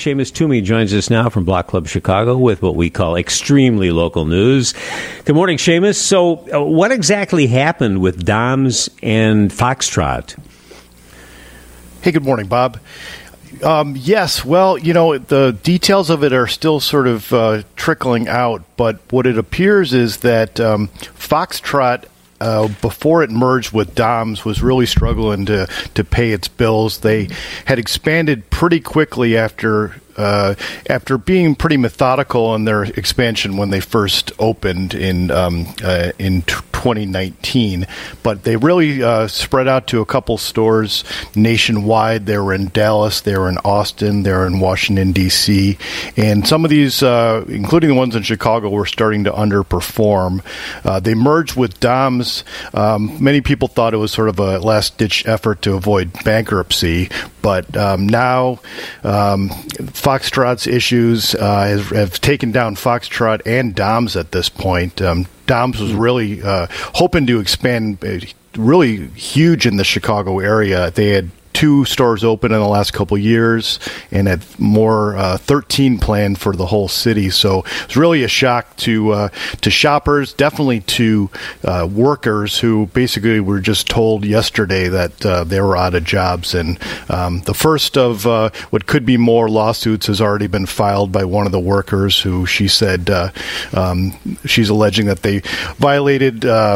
Seamus Toomey joins us now from Block Club Chicago with what we call extremely local news. Good morning, Seamus. So what exactly happened with Dom's and Foxtrot? Hey, good morning, Bob. Yes, well, the details of it are still sort of trickling out, but what it appears is that Foxtrot, before it merged with Dom's, was really struggling to pay its bills. They had expanded pretty quickly after being pretty methodical in their expansion when they first opened in 2019, but they really spread out to a couple stores nationwide. They were in Dallas, they were in Austin, they were in Washington, D.C., and some of these, including the ones in Chicago, were starting to underperform. They merged with Dom's. Many people thought it was sort of a last-ditch effort to avoid bankruptcy, but now Foxtrot's issues have taken down Foxtrot and Dom's at this point. Dom's was really hoping to expand really huge in the Chicago area. They had 2 stores open in the last couple of years and had more 13 planned for the whole city. So it was really a shock to shoppers, definitely to workers who basically were just told yesterday that they were out of jobs. And the first of what could be more lawsuits has already been filed by one of the workers who she said she's alleging that they violated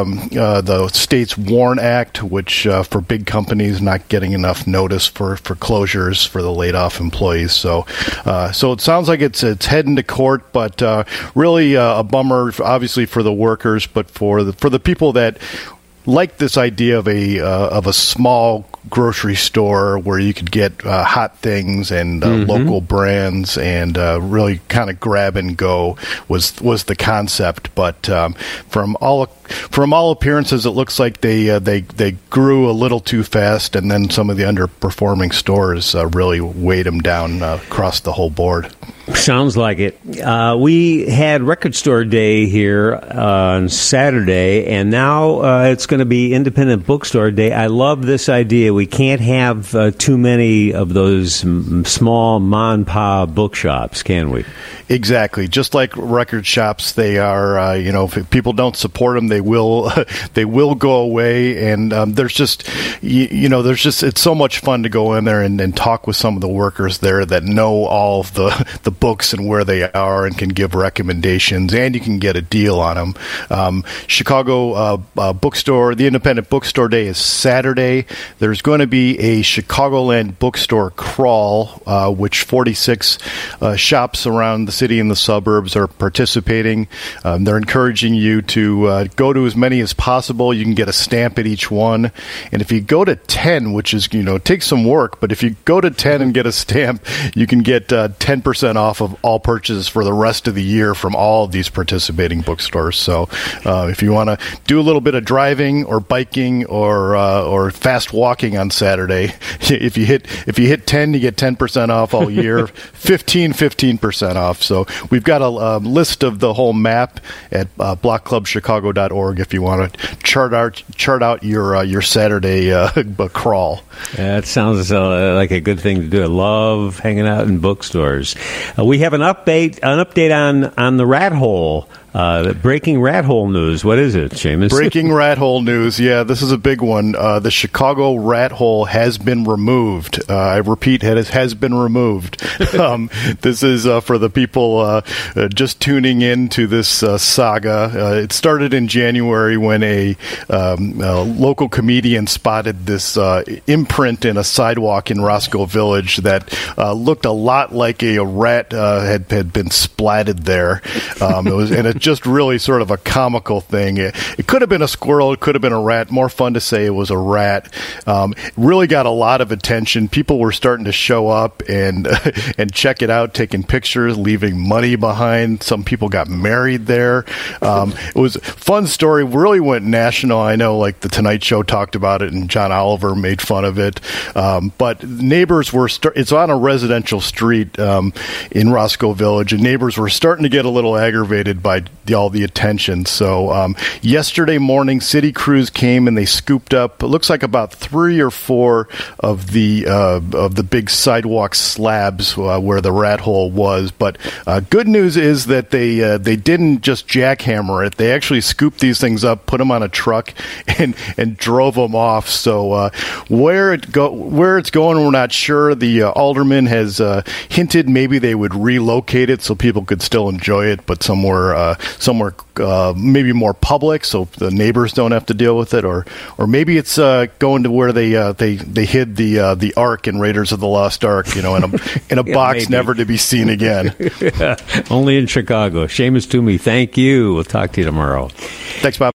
the state's WARN Act, which for big companies not getting enough notice for closures for the laid off employees. So it sounds like it's heading to court, but really a bummer, obviously for the workers, but for the people that like this idea of a small grocery store where you could get hot things and local brands and really kind of grab and go was the concept. But from all appearances, it looks like they grew a little too fast, and then some of the underperforming stores really weighed them down across the whole board. Sounds like it. We had Record Store Day here on Saturday, and now it's going to be Independent Bookstore Day. I love this idea. We can't have too many of those small mom-and-pop bookshops, can we? Exactly. Just like record shops, they are, if people don't support them, they will go away. And there's just, it's so much fun to go in there and talk with some of the workers there that know all of the books and where they are and can give recommendations, and you can get a deal on them. Chicago bookstore, the Independent Bookstore Day is Saturday. There's going to be a Chicagoland bookstore crawl, which 46 shops around the city and the suburbs are participating. They're encouraging you to go to as many as possible. You can get a stamp at each one. And if you go to 10, which is, takes some work, but if you go to 10 and get a stamp, you can get 10% off of all purchases for the rest of the year from all of these participating bookstores. So if you want to do a little bit of driving or biking or fast walking on Saturday, if you hit 10, you get 10% off all year, 15% off. So we've got a list of the whole map at blockclubchicago.org if you want to chart out your Saturday crawl. That sounds like a good thing to do. I love hanging out in bookstores. We have an update on the rat hole. Breaking rat hole news. What is it, Seamus? Breaking rat hole news. Yeah, this is a big one. The Chicago rat hole has been removed. I repeat, it has been removed. This is for the people just tuning in to this saga. It started in January when a local comedian spotted this imprint in a sidewalk in Roscoe Village that looked a lot like a rat had been splatted there. It just really sort of a comical thing. It could have been a squirrel. It could have been a rat. More fun to say it was a rat. Really got a lot of attention. People were starting to show up and check it out, taking pictures, leaving money behind. Some people got married there. It was a fun story. Really went national. I know, like the Tonight Show talked about it, and John Oliver made fun of it. But neighbors were. It's on a residential street in Roscoe Village, and neighbors were starting to get a little aggravated by all the attention. So yesterday morning, city crews came and they scooped up. It looks like about 3 or 4 of the big sidewalk slabs where the rat hole was. But good news is that they didn't just jackhammer it. They actually scooped these things up, put them on a truck, and drove them off. So where it's going, we're not sure. The alderman has hinted maybe they would relocate it so people could still enjoy it, but somewhere maybe more public, so the neighbors don't have to deal with it, or maybe it's going to where they hid the Ark in Raiders of the Lost Ark, in a box maybe. never to be seen again. Only in Chicago. Seamus Toomey, thank you. We'll talk to you tomorrow. Thanks, Bob.